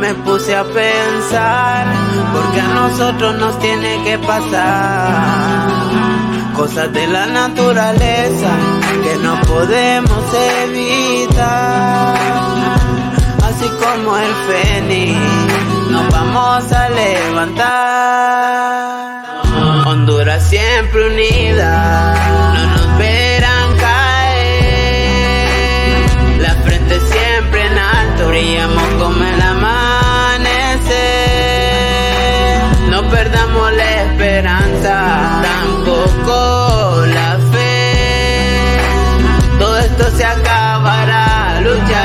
me puse a pensar, porque a nosotros nos tiene que pasar cosas de la naturaleza que no podemos evitar. Así como el fénix, nos vamos a levantar. Honduras siempre unida, no nos verán caer. La frente siempre en alto, brillamos como el amanecer. No perdamos la esperanza, tampoco la fe. Todo esto se acabará,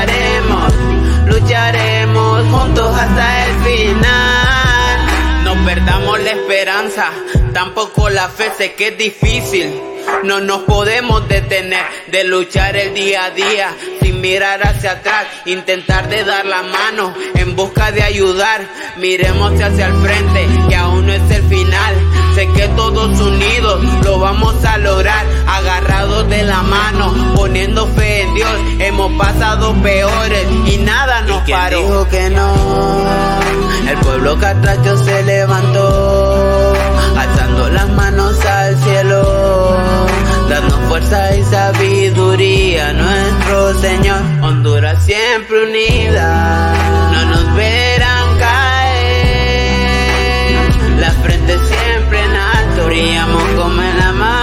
lucharemos juntos hasta el final. No perdamos la esperanza, tampoco la fe, sé que es difícil. No nos podemos detener de luchar el día a día, sin mirar hacia atrás, intentar de dar la mano en busca de ayudar. Miremos hacia el frente, que aún no es el final. Sé que todos unidos lo vamos a lograr, agarrados de la mano, poniendo fe en Dios. Hemos pasado peores y nada nos paró. Dijo que no, el pueblo catracho se levantó, alzando las manos al cielo, dando fuerza y sabiduría a nuestro Señor. Honduras siempre unida, no nos verán caer. La frente siempre en alto, brillamos como el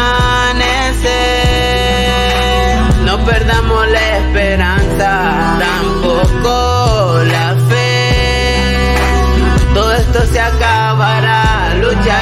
amanecer. No perdamos la esperanza, tampoco la fe. Todo esto se acabará,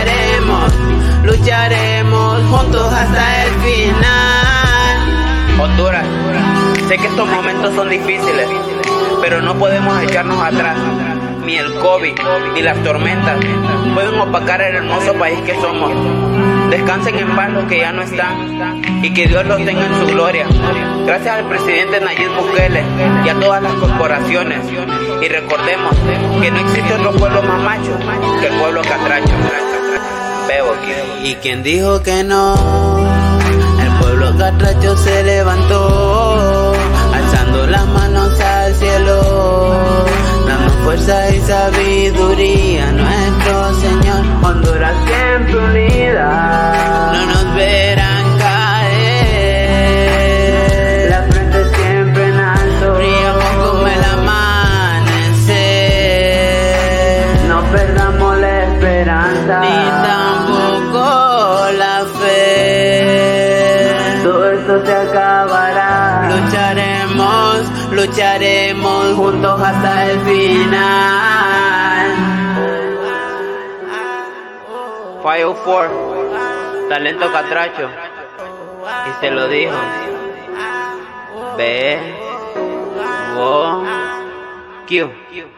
lucharemos juntos hasta el final. Honduras, sé que estos momentos son difíciles, pero no podemos echarnos atrás. Ni el COVID, ni las tormentas pueden opacar el hermoso país que somos. Descansen en paz los que ya no están, y que Dios los tenga en su gloria. Gracias al presidente Nayib Bukele y a todas las corporaciones. Y recordemos que no existe otro pueblo más macho que el pueblo catracho. Y quien dijo que no, el pueblo catracho se levantó, alzando las manos al cielo, dando fuerza y sabiduría a nuestro Señor. Honduras siempre unida, no nos verán caer. La frente siempre en alto, brillamos como el amanecer. No perdamos la esperanza, ni tampoco la fe. Todo esto se acabará, lucharemos juntos hasta el final. 504, talento catracho, y se lo dijo. Q.